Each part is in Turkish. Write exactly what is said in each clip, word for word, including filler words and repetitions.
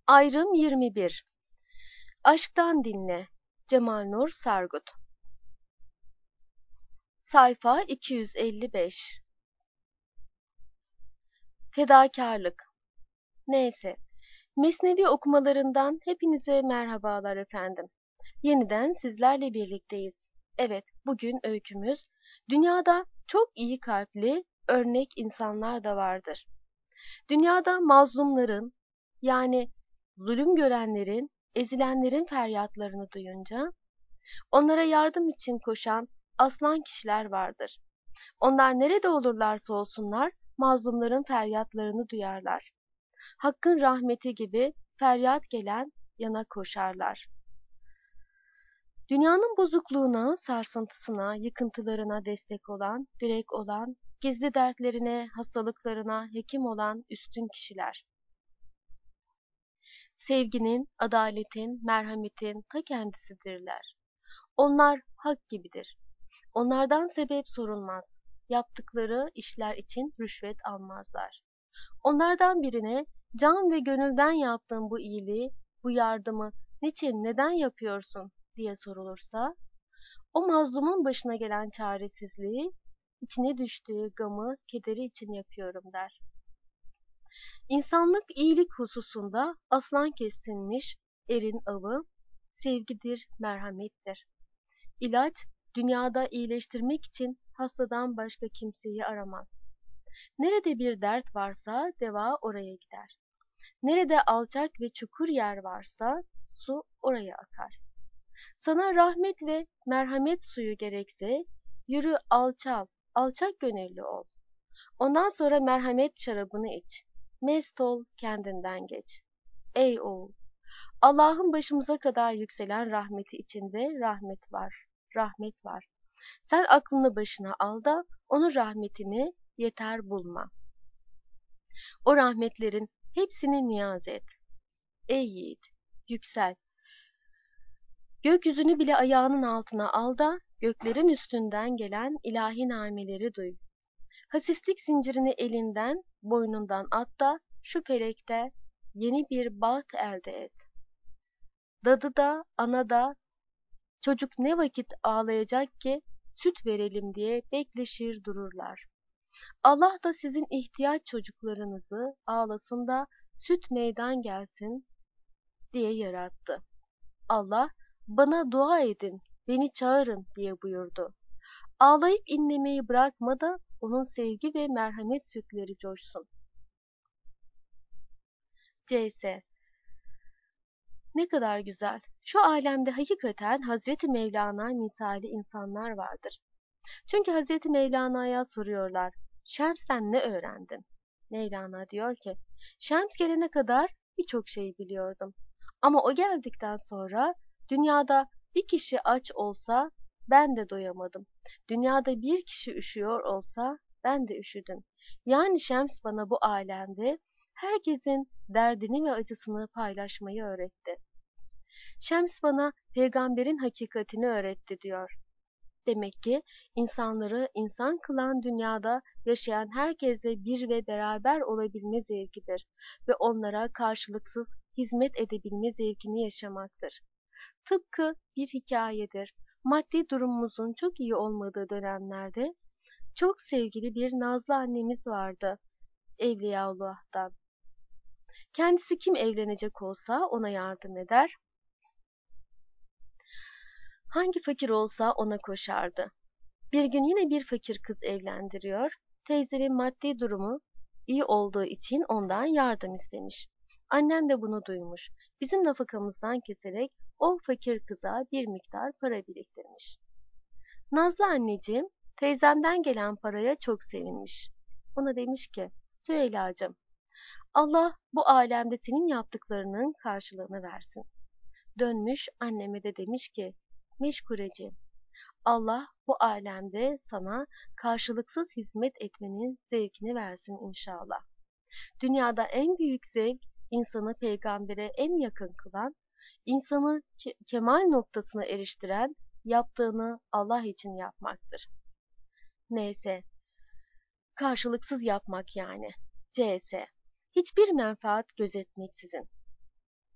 Ayrım yirmi bir. Aşktan dinle. Cemalnur Sargut. Sayfa iki yüz elli beş. Fedakarlık. Neyse. Mesnevi okumalarından hepinize merhabalar efendim. Yeniden sizlerle birlikteyiz. Evet, bugün öykümüz, dünyada çok iyi kalpli, örnek insanlar da vardır. Dünyada mazlumların, yani zulüm görenlerin, ezilenlerin feryatlarını duyunca, onlara yardım için koşan aslan kişiler vardır. Onlar nerede olurlarsa olsunlar, mazlumların feryatlarını duyarlar. Hakkın rahmeti gibi feryat gelen yana koşarlar. Dünyanın bozukluğuna, sarsıntısına, yıkıntılarına destek olan, direk olan, gizli dertlerine, hastalıklarına hekim olan üstün kişiler. Sevginin, adaletin, merhametin ta kendisidirler. Onlar hak gibidir. Onlardan sebep sorulmaz. Yaptıkları işler için rüşvet almazlar. Onlardan birine can ve gönülden yaptığın bu iyiliği, bu yardımı niçin, neden yapıyorsun diye sorulursa, o mazlumun başına gelen çaresizliği, içine düştüğü gamı, kederi için yapıyorum der. İnsanlık iyilik hususunda aslan kesilmiş erin avı, sevgidir, merhamettir. İlaç, dünyada iyileştirmek için hastadan başka kimseyi aramaz. Nerede bir dert varsa deva oraya gider. Nerede alçak ve çukur yer varsa su oraya akar. Sana rahmet ve merhamet suyu gerekse yürü alçal, alçak gönüllü ol. Ondan sonra merhamet şarabını iç. Mest ol, kendinden geç. Ey oğul! Allah'ın başımıza kadar yükselen rahmeti içinde rahmet var, rahmet var. Sen aklını başına al da onun rahmetini yeter bulma. O rahmetlerin hepsini niyaz et. Ey yiğit, yüksel. Gökyüzünü bile ayağının altına al da göklerin üstünden gelen ilahi nameleri duy. Hasislik zincirini elinden, boynundan at da şu felekte yeni bir baht elde et. Dadı da, ana da, çocuk ne vakit ağlayacak ki süt verelim diye bekleşir dururlar. Allah da sizin ihtiyaç çocuklarınızı ağlasın da süt meydan gelsin diye yarattı. Allah, bana dua edin, beni çağırın diye buyurdu. Ağlayıp inlemeyi bırakma da onun sevgi ve merhamet sütleri coşsun. C S Ne kadar güzel. Şu alemde hakikaten Hazreti Mevlana misali insanlar vardır. Çünkü Hazreti Mevlana'ya soruyorlar, Şems'ten ne öğrendin? Mevlana diyor ki, Şems gelene kadar birçok şey biliyordum. Ama o geldikten sonra dünyada bir kişi aç olsa ben de doyamadım. Dünyada bir kişi üşüyor olsa ben de üşüdüm. Yani Şems bana bu alemde herkesin derdini ve acısını paylaşmayı öğretti. Şems bana peygamberin hakikatini öğretti diyor. Demek ki insanları insan kılan dünyada yaşayan herkesle bir ve beraber olabilme zevkidir ve onlara karşılıksız hizmet edebilme zevkini yaşamaktır. Tıpkı bir hikayedir. Maddi durumumuzun çok iyi olmadığı dönemlerde çok sevgili bir Nazlı annemiz vardı Evliyaullah'tan. Kendisi kim evlenecek olsa ona yardım eder, hangi fakir olsa ona koşardı. Bir gün yine bir fakir kız evlendiriyor, teyzemin maddi durumu iyi olduğu için ondan yardım istemiş. Annem de bunu duymuş. Bizim nafakamızdan keserek o fakir kıza bir miktar para biriktirmiş. Nazlı anneciğim teyzemden gelen paraya çok sevinmiş. Ona demiş ki, Süheyla'cığım, Allah bu alemde senin yaptıklarının karşılığını versin. Dönmüş anneme de demiş ki, Meşkureciğim, Allah bu alemde sana karşılıksız hizmet etmenin zevkini versin inşallah. Dünyada en büyük zevk, insanı peygambere en yakın kılan, insanı ke kemal noktasına eriştiren, yaptığını Allah için yapmaktır. Neyse, karşılıksız yapmak yani. C S Hiçbir menfaat gözetmeksizin.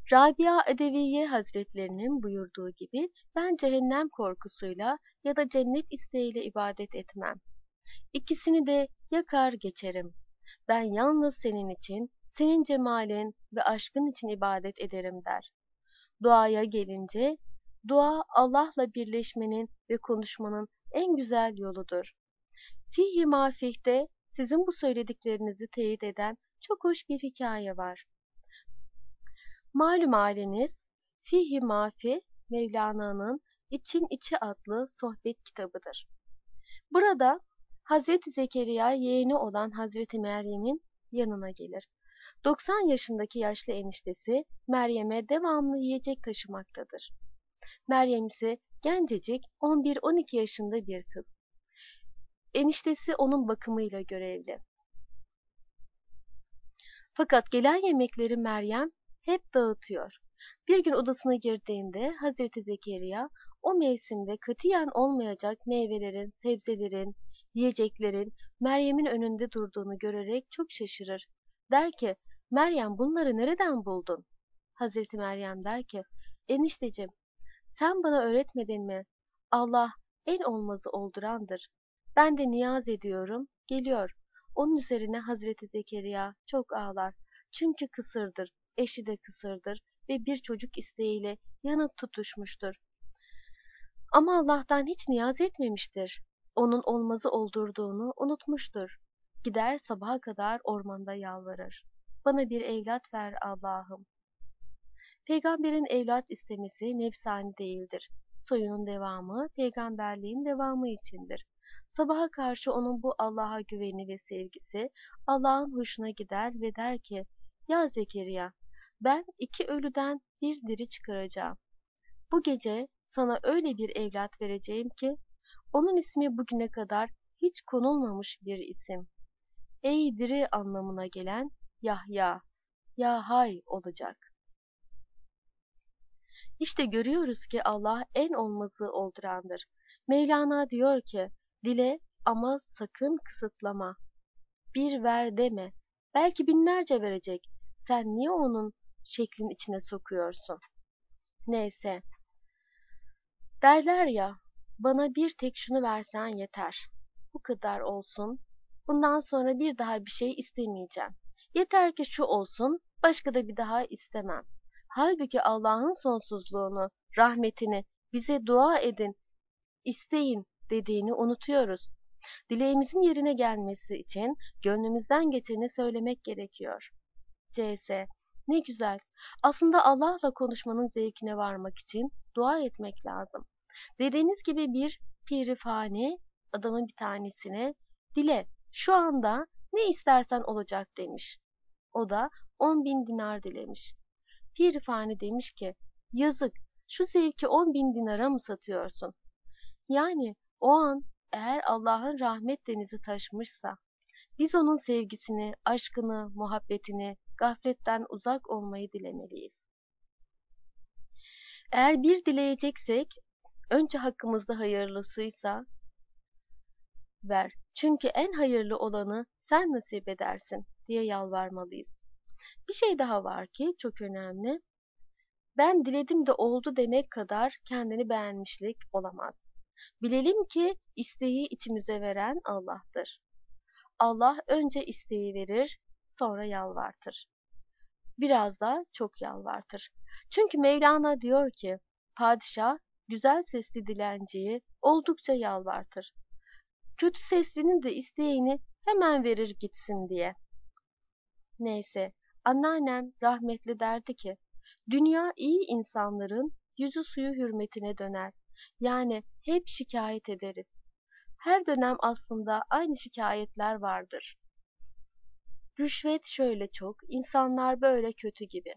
Rabia Edeviye Hazretlerinin buyurduğu gibi ben cehennem korkusuyla ya da cennet isteğiyle ibadet etmem. İkisini de yakar geçerim. Ben yalnız senin için, senin cemalin ve aşkın için ibadet ederim der. Duaya gelince, dua Allah'la birleşmenin ve konuşmanın en güzel yoludur. Fihi Mafih'te sizin bu söylediklerinizi teyit eden çok hoş bir hikaye var. Malum haliniz, Fihi Mafi, Mevlana'nın İçin İçi adlı sohbet kitabıdır. Burada Hazreti Zekeriya yeğeni olan Hazreti Meryem'in yanına gelir. doksan yaşındaki yaşlı eniştesi Meryem'e devamlı yiyecek taşımaktadır. Meryem ise gencecik on bir on iki yaşında bir kız. Eniştesi onun bakımıyla görevli. Fakat gelen yemekleri Meryem hep dağıtıyor. Bir gün odasına girdiğinde Hazreti Zekeriya o mevsimde katiyen olmayacak meyvelerin, sebzelerin, yiyeceklerin Meryem'in önünde durduğunu görerek çok şaşırır. Der ki, Meryem bunları nereden buldun? Hazreti Meryem der ki, enişteciğim sen bana öğretmedin mi? Allah en olmazı oldurandır. Ben de niyaz ediyorum, geliyor. Onun üzerine Hazreti Zekeriya çok ağlar. Çünkü kısırdır, eşi de kısırdır ve bir çocuk isteğiyle yanıp tutuşmuştur. Ama Allah'tan hiç niyaz etmemiştir. Onun olmazı oldurduğunu unutmuştur. Gider sabaha kadar ormanda yalvarır. Bana bir evlat ver Allah'ım. Peygamberin evlat istemesi nefsani değildir. Soyunun devamı, peygamberliğin devamı içindir. Sabaha karşı onun bu Allah'a güveni ve sevgisi Allah'ın hoşuna gider ve der ki, ya Zekeriya, ben iki ölüden bir diri çıkaracağım. Bu gece sana öyle bir evlat vereceğim ki, onun ismi bugüne kadar hiç konulmamış bir isim. Ey diri anlamına gelen Yahya, Yahay olacak. İşte görüyoruz ki Allah en olmazı oldurandır. Mevlana diyor ki, dile ama sakın kısıtlama. Bir ver deme. Belki binlerce verecek. Sen niye onun şeklin içine sokuyorsun? Neyse. Derler ya, bana bir tek şunu versen yeter. Bu kadar olsun. Bundan sonra bir daha bir şey istemeyeceğim. Yeter ki şu olsun, başka da bir daha istemem. Halbuki Allah'ın sonsuzluğunu, rahmetini, bize dua edin, isteyin dediğini unutuyoruz. Dileğimizin yerine gelmesi için gönlümüzden geçeni söylemek gerekiyor. C S Ne güzel. Aslında Allah'la konuşmanın zevkine varmak için dua etmek lazım. Dediğiniz gibi bir pirifani adamın bir tanesine dile şu anda ne istersen olacak demiş. O da on bin dinar dilemiş. Pirifani demiş ki yazık şu zevki on bin dinara mı satıyorsun? Yani o an eğer Allah'ın rahmet denizi taşmışsa biz onun sevgisini, aşkını, muhabbetini, gafletten uzak olmayı dilemeliyiz. Eğer bir dileyeceksek önce hakkımızda hayırlısıysa ver. Çünkü en hayırlı olanı sen nasip edersin diye yalvarmalıyız. Bir şey daha var ki çok önemli. Ben diledim de oldu demek kadar kendini beğenmişlik olamaz. Bilelim ki isteği içimize veren Allah'tır. Allah önce isteği verir, sonra yalvartır. Biraz da çok yalvartır. Çünkü Mevlana diyor ki, padişah güzel sesli dilenciyi oldukça yalvartır. Kötü seslinin de isteğini hemen verir gitsin diye. Neyse, anneannem rahmetli derdi ki, dünya iyi insanların yüzü suyu hürmetine döner. Yani hep şikayet ederiz. Her dönem aslında aynı şikayetler vardır. Rüşvet şöyle çok, insanlar böyle kötü gibi.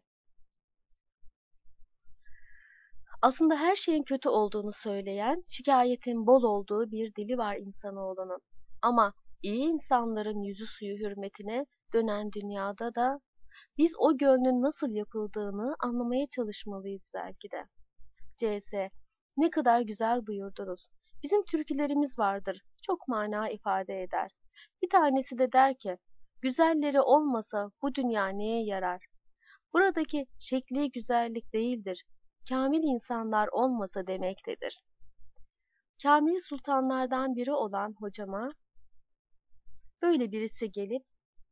Aslında her şeyin kötü olduğunu söyleyen, şikayetin bol olduğu bir dili var insanoğlunun. Ama iyi insanların yüzü suyu hürmetine dönen dünyada da biz o gönlün nasıl yapıldığını anlamaya çalışmalıyız belki de. C S Ne kadar güzel buyurdunuz. Bizim türkülerimiz vardır. Çok mana ifade eder. Bir tanesi de der ki, güzelleri olmasa bu dünya neye yarar? Buradaki şekli güzellik değildir, kamil insanlar olmasa demektedir. Kamil sultanlardan biri olan hocama böyle birisi gelip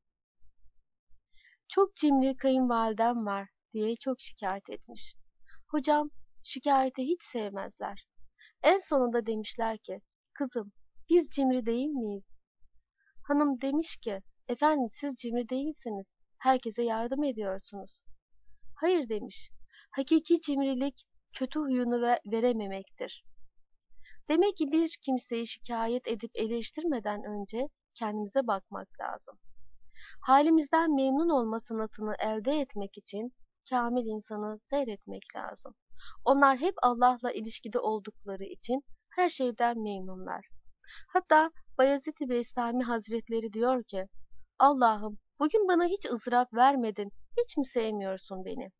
çok cimri kayınvalidem var diye çok şikayet etmiş. Hocam şikayeti hiç sevmezler. En sonunda demişler ki, kızım biz cimri değil miyiz? Hanım demiş ki, efendim siz cimri değilsiniz, herkese yardım ediyorsunuz. Hayır demiş, hakiki cimrilik kötü huyunu ve verememektir. Demek ki bir kimseyi şikayet edip eleştirmeden önce kendimize bakmak lazım. Halimizden memnun olma sanatını elde etmek için kamil insanı seyretmek lazım. Onlar hep Allah'la ilişkide oldukları için her şeyden memnunlar. Hatta Bayezid-i Bestami Hazretleri diyor ki, Allah'ım bugün bana hiç ızdırap vermedin, hiç mi sevmiyorsun beni?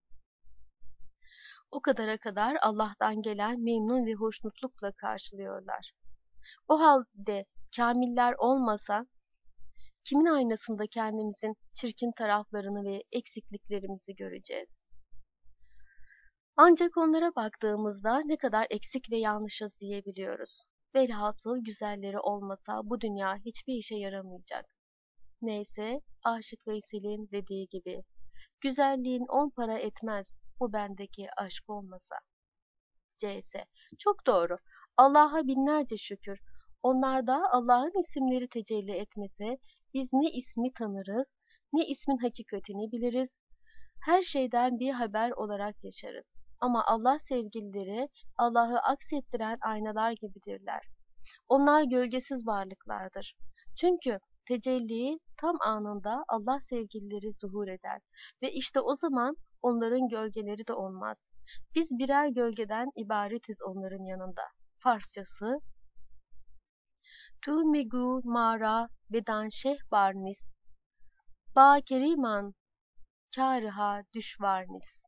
O kadara kadar Allah'tan gelen memnun ve hoşnutlukla karşılıyorlar. O halde kamiller olmasa, kimin aynasında kendimizin çirkin taraflarını ve eksikliklerimizi göreceğiz? Ancak onlara baktığımızda ne kadar eksik ve yanlışız diyebiliyoruz. Velhasıl güzelleri olmasa bu dünya hiçbir işe yaramayacak. Neyse, Aşık Veysel'in dediği gibi, güzelliğin on para etmez bu bendeki aşk olmasa. C S. Çok doğru. Allah'a binlerce şükür. Onlarda Allah'ın isimleri tecelli etmese biz ne ismi tanırız, ne ismin hakikatini biliriz. Her şeyden bir haber olarak yaşarız. Ama Allah sevgilileri Allah'ı aksettiren aynalar gibidirler. Onlar gölgesiz varlıklardır. Çünkü tecelli tam anında Allah sevgilileri zuhur eder ve işte o zaman onların gölgeleri de olmaz. Biz birer gölgeden ibaretiz onların yanında. Farsçası Tu megu mara bedan şeh barnis ba keriman kârıha düşvarnis.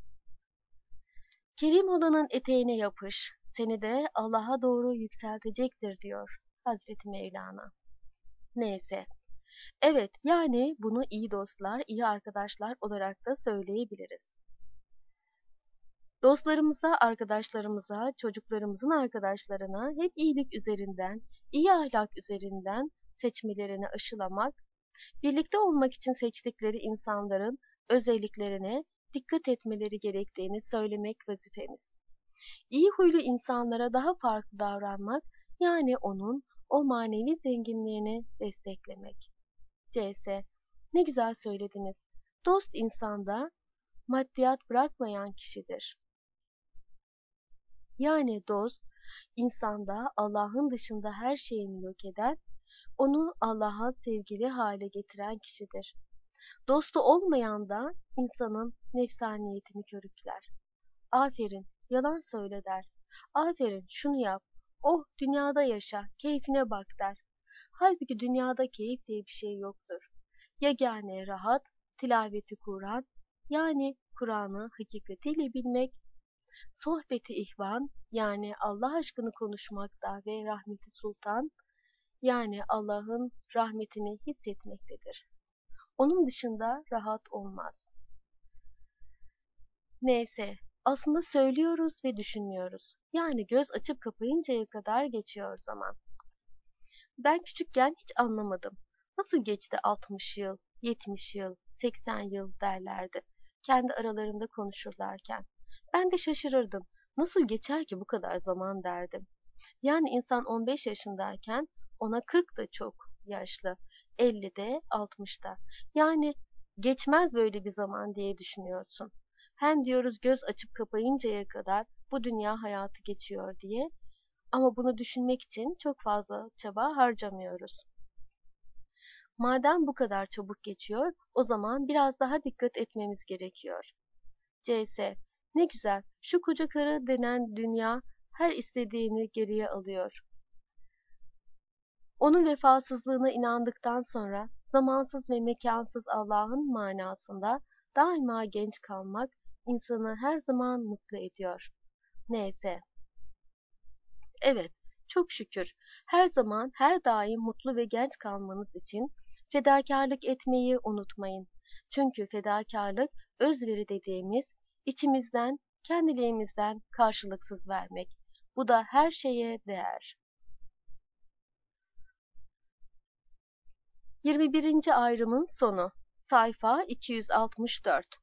Kerim olanın eteğine yapış, seni de Allah'a doğru yükseltecektir diyor Hazreti Mevlana. Neyse. Evet, yani bunu iyi dostlar, iyi arkadaşlar olarak da söyleyebiliriz. Dostlarımıza, arkadaşlarımıza, çocuklarımızın arkadaşlarına hep iyilik üzerinden, iyi ahlak üzerinden seçmelerini aşılamak, birlikte olmak için seçtikleri insanların özelliklerine dikkat etmeleri gerektiğini söylemek vazifemiz. İyi huylu insanlara daha farklı davranmak, yani onun o manevi zenginliğini desteklemek. C S. Ne güzel söylediniz. Dost insanda maddiyat bırakmayan kişidir. Yani dost, insanda Allah'ın dışında her şeyini yok eden, onu Allah'a sevgili hale getiren kişidir. Dostu olmayan da insanın nefsaniyetini körükler. Aferin, yalan söyle der. Aferin, şunu yap. Oh, dünyada yaşa, keyfine bak der. Halbuki dünyada keyif diye bir şey yoktur. Yegane rahat, tilaveti Kur'an, yani Kur'an'ı hakikatiyle bilmek, sohbeti ihvan, yani Allah aşkını konuşmakta ve rahmeti sultan, yani Allah'ın rahmetini hissetmektedir. Onun dışında rahat olmaz. Neyse, aslında söylüyoruz ve düşünmüyoruz. Yani göz açıp kapayıncaya kadar geçiyor zaman. Ben küçükken hiç anlamadım. Nasıl geçti altmış yıl, yetmiş yıl, seksen yıl derlerdi. Kendi aralarında konuşurlarken. Ben de şaşırırdım. Nasıl geçer ki bu kadar zaman derdim. Yani insan on beş yaşındayken ona kırk da çok yaşlı, elli de altmışta. Yani geçmez böyle bir zaman diye düşünüyorsun. Hem diyoruz göz açıp kapayıncaya kadar bu dünya hayatı geçiyor diye. Ama bunu düşünmek için çok fazla çaba harcamıyoruz. Madem bu kadar çabuk geçiyor, o zaman biraz daha dikkat etmemiz gerekiyor. C S. Ne güzel, şu koca karı denen dünya her istediğini geriye alıyor. Onun vefasızlığına inandıktan sonra zamansız ve mekansız Allah'ın manasında daima genç kalmak insanı her zaman mutlu ediyor. Neyse. Evet, çok şükür. Her zaman, her daim mutlu ve genç kalmanız için fedakarlık etmeyi unutmayın. Çünkü fedakarlık, özveri dediğimiz, içimizden, kendiliğimizden karşılıksız vermek. Bu da her şeye değer. yirmi birinci ayrımın sonu. Sayfa iki yüz altmış dört.